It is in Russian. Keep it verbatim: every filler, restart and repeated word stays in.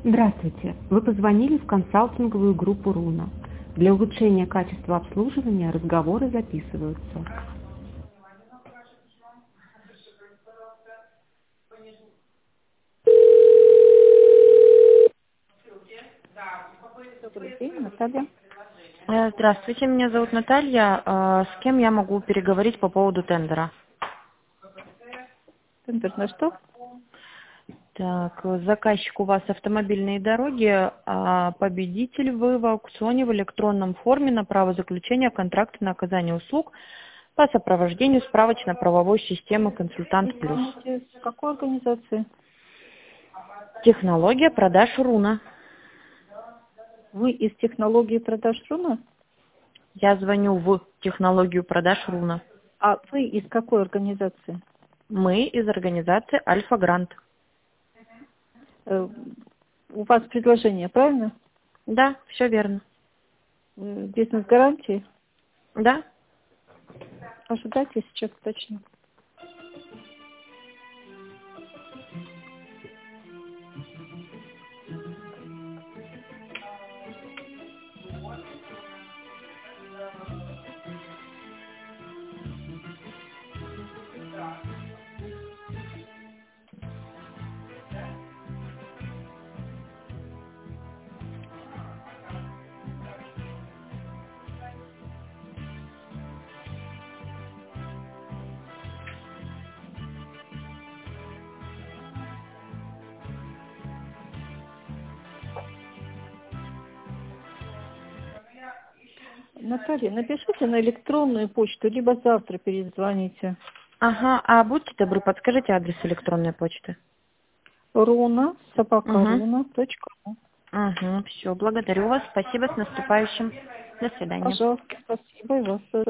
Здравствуйте. Вы позвонили в консалтинговую группу «Руна». Для улучшения качества обслуживания разговоры записываются. Добрый день, Наталья. Э, Здравствуйте, меня зовут Наталья. Э, С кем я могу переговорить по поводу тендера? Тендер на что? Так, э, заказчик у вас автомобильные дороги, а победитель вы в аукционе в электронном форме на право заключения контракта на оказание услуг по сопровождению справочно-правовой системы «Консультант Плюс». Извините, с какой организации? Технология продаж Руна. Вы из технологии продаж Руна? Я звоню в технологию продаж Руна. А вы из какой организации? Мы из организации Альфа Грант. Э, у вас предложение, правильно? Да, все верно. Э, Бизнес-гарантии? Да? Ожидайте, сейчас точно. Наталья, напишите на электронную почту, либо завтра перезвоните. Ага, а будьте добры, подскажите адрес электронной почты. Руна, собака Угу. руна точка ру. Угу, все, благодарю вас, спасибо, с наступающим. До свидания. Пожалуйста, спасибо и вас.